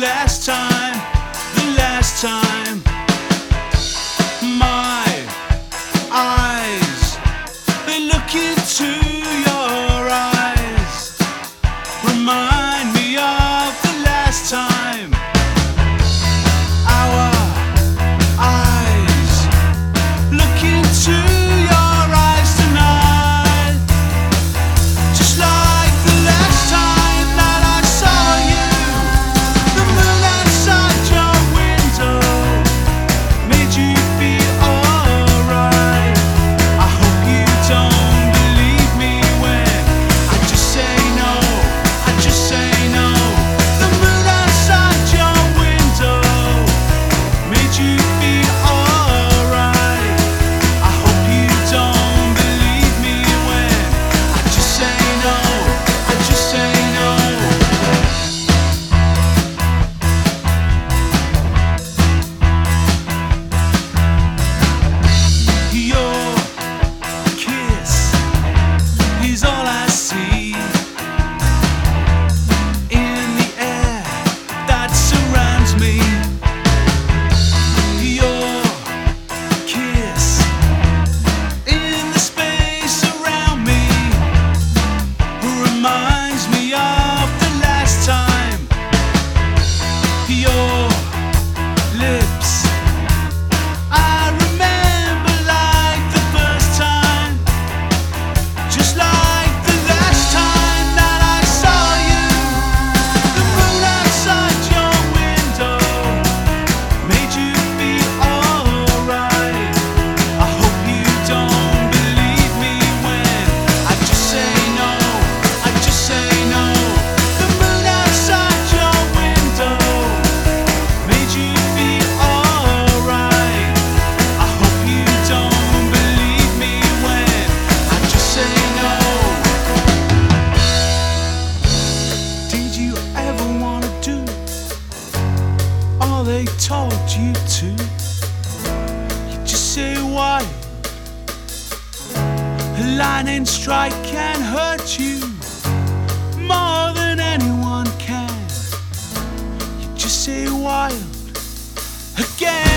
last time, the last time. My eyes, they look into your eyes, remind me of the last time. Our eyes look into your eyes tonight, just like the last time that I saw you. The moon outside your window made you feel alright. I hope you don't believe me when I just say no, I just say no. The moon outside your window made you feel alright. I hope you don't believe me when I just say no, I just say no. Your kiss is all I see in the air that surrounds me. Your kiss in the space around me reminds me of the last time. Your lips, I remember like the first time, just like the last time that I saw you. The moon outside your window made you feel alright. I hope you don't believe me when I just say no, I just say no. The moon outside your window made you feel alright. I hope you don't believe me when I just say no. Did you ever wanna do all they told you to? You just say why. A lightning strike can hurt you more than anyone can. You just say wild again.